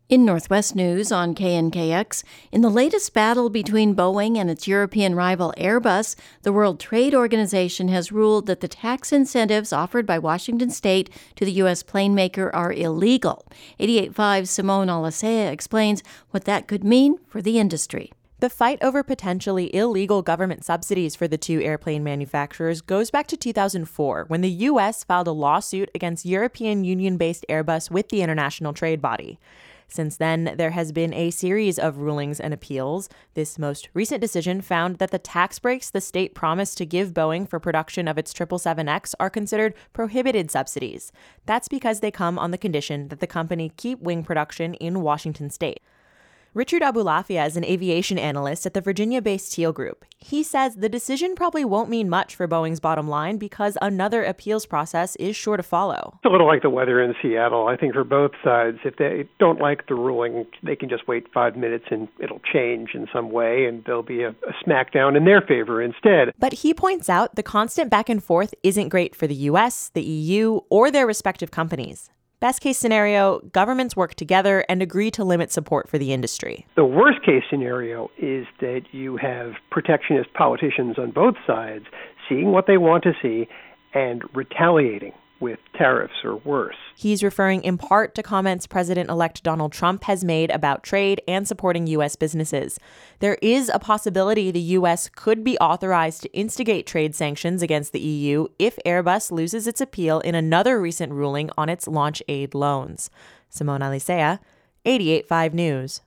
In Northwest News on KNKX, in the latest battle between Boeing and its European rival Airbus, the World Trade Organization has ruled that the tax incentives offered by Washington state to the U.S. plane maker are illegal. 88.5's Simone Alicea explains what that could mean for the industry. The fight over potentially illegal government subsidies for the two airplane manufacturers goes back to 2004, when the U.S. filed a lawsuit against European Union-based Airbus with the International Trade Body. Since then, there has been a series of rulings and appeals. This most recent decision found that the tax breaks the state promised to give Boeing for production of its 777X are considered prohibited subsidies. That's because they come on the condition that the company keep wing production in Washington state. Richard Abulafia is an aviation analyst at the Virginia-based Teal Group. He says the decision probably won't mean much for Boeing's bottom line because another appeals process is sure to follow. It's a little like the weather in Seattle. I think for both sides, if they don't like the ruling, they can just wait 5 minutes and it'll change in some way and there'll be a smackdown in their favor instead. But he points out the constant back and forth isn't great for the U.S., the EU, or their respective companies. Best case scenario, governments work together and agree to limit support for the industry. The worst case scenario is that you have protectionist politicians on both sides seeing what they want to see and retaliating with tariffs or worse. He's referring in part to comments President-elect Donald Trump has made about trade and supporting U.S. businesses. There is a possibility the U.S. could be authorized to instigate trade sanctions against the EU if Airbus loses its appeal in another recent ruling on its launch aid loans. Simone Alicea, 88.5 News.